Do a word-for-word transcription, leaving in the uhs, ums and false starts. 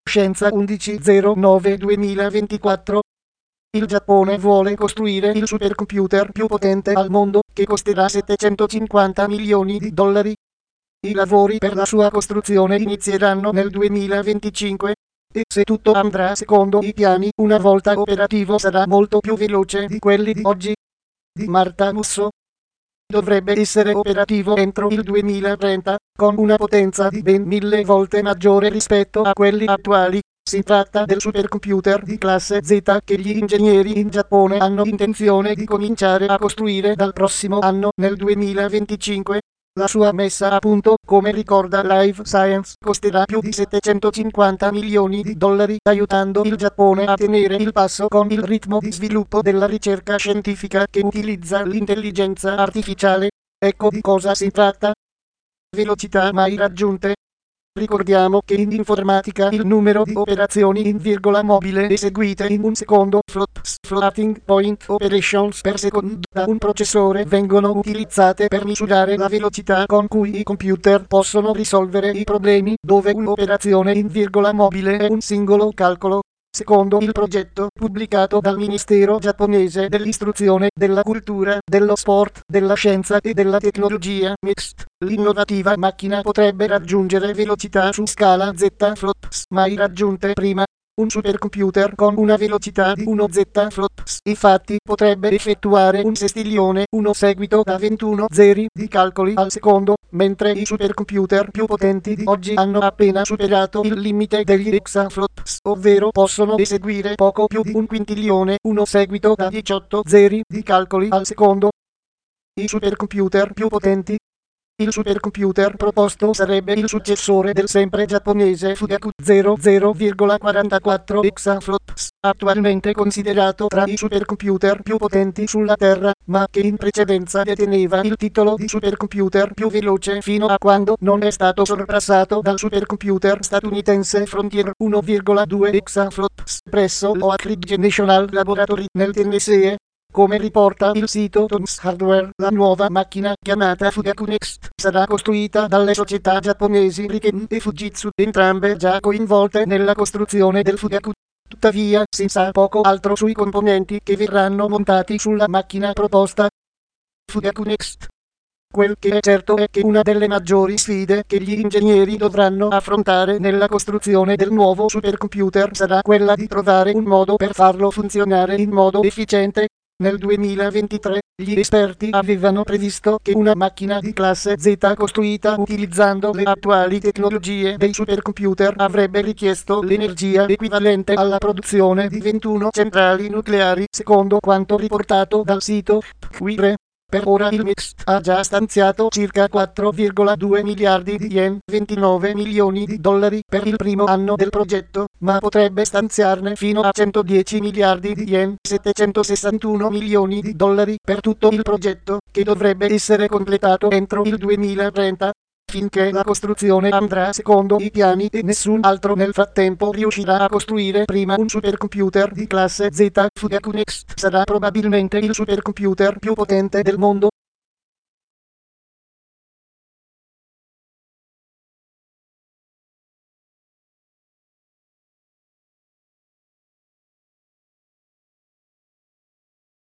Scienza undici zero nove duemilaventiquattro. Il Giappone vuole costruire il supercomputer più potente al mondo, che costerà settecentocinquanta milioni di dollari. I lavori per la sua costruzione inizieranno nel duemilaventicinque. E se tutto andrà secondo i piani, una volta operativo sarà molto più veloce di quelli di oggi. Di Marta Musso. Dovrebbe essere operativo entro il duemilatrenta, con una potenza di ben mille volte maggiore rispetto a quelli attuali. Si tratta del supercomputer di classe Z che gli ingegneri in Giappone hanno intenzione di cominciare a costruire dal prossimo anno, nel duemilaventicinque. La sua messa a punto, come ricorda Live Science, costerà più di settecentocinquanta milioni di dollari, aiutando il Giappone a tenere il passo con il ritmo di sviluppo della ricerca scientifica che utilizza l'intelligenza artificiale. Ecco di cosa si tratta. Velocità mai raggiunte. Ricordiamo che in informatica il numero di operazioni in virgola mobile eseguite in un secondo, flops, floating point operations per secondo, da un processore vengono utilizzate per misurare la velocità con cui i computer possono risolvere i problemi, dove un'operazione in virgola mobile è un singolo calcolo. Secondo il progetto pubblicato dal Ministero giapponese dell'istruzione, della cultura, dello sport, della scienza e della tecnologia M I X T, l'innovativa macchina potrebbe raggiungere velocità su scala Z flops mai raggiunte prima. Un supercomputer con una velocità di uno Z flops infatti potrebbe effettuare un sestilione, uno seguito da ventuno zeri di calcoli al secondo, mentre i supercomputer più potenti di oggi hanno appena superato il limite degli exaflops, ovvero possono eseguire poco più di un quintilione, uno seguito da diciotto zeri di calcoli al secondo. I supercomputer più potenti. Il supercomputer proposto sarebbe il successore del sempre giapponese Fugaku zero zero virgola quarantaquattro exaflops, attualmente considerato tra i supercomputer più potenti sulla Terra, ma che in precedenza deteneva il titolo di supercomputer più veloce fino a quando non è stato sorpassato dal supercomputer statunitense Frontier uno virgola due exaflops presso l'Oak Ridge National Laboratory nel Tennessee. Come riporta il sito Tom's Hardware, la nuova macchina, chiamata Fugaku Next, sarà costruita dalle società giapponesi Riken e Fujitsu, entrambe già coinvolte nella costruzione del Fugaku. Tuttavia, si sa poco altro sui componenti che verranno montati sulla macchina proposta. Fugaku Next. Quel che è certo è che una delle maggiori sfide che gli ingegneri dovranno affrontare nella costruzione del nuovo supercomputer sarà quella di trovare un modo per farlo funzionare in modo efficiente. Nel duemilaventitré, gli esperti avevano previsto che una macchina di classe Z costruita utilizzando le attuali tecnologie dei supercomputer avrebbe richiesto l'energia equivalente alla produzione di ventuno centrali nucleari, secondo quanto riportato dal sito Pwire. Per ora il M I X T ha già stanziato circa quattro virgola due miliardi di yen, ventinove milioni di dollari, per il primo anno del progetto, ma potrebbe stanziarne fino a centodieci miliardi di yen, settecentosessantuno milioni di dollari, per tutto il progetto, che dovrebbe essere completato entro il duemilatrenta. Finché la costruzione andrà secondo i piani e nessun altro nel frattempo riuscirà a costruire prima un supercomputer di classe Z, Fugaku Next sarà probabilmente il supercomputer più potente del mondo.